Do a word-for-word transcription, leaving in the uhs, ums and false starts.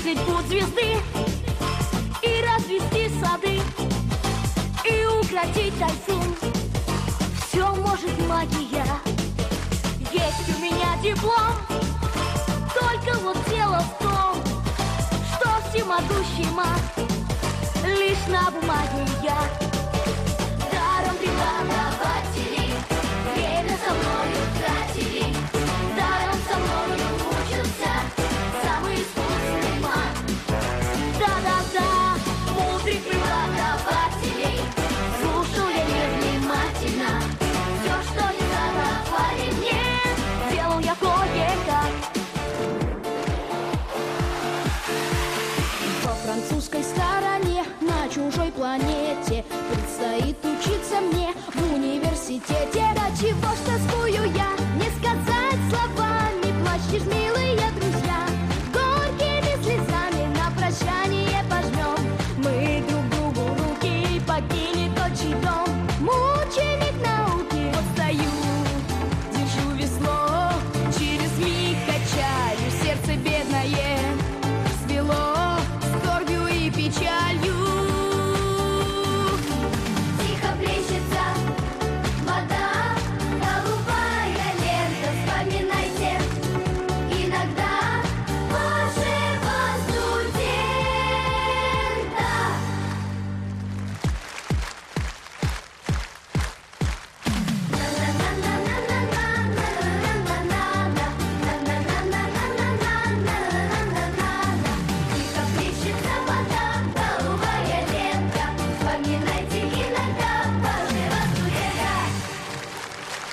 увидеть путь звезды и развести сады, и укротить тайфун. Все может магия. Есть у меня диплом, только вот дело в том, что всемогущий маг лишь на бумаге я. Даром преподаватели время со мною тратили, даром со мною учился самый искусный маг. Да-да-да, мудрых преподавателей слушал я невнимательно. Все, что не задавали мне, делал я кое-как. Во французской стороне, на чужой планете, предстоит учиться мне в университете. До чего ж тоскую я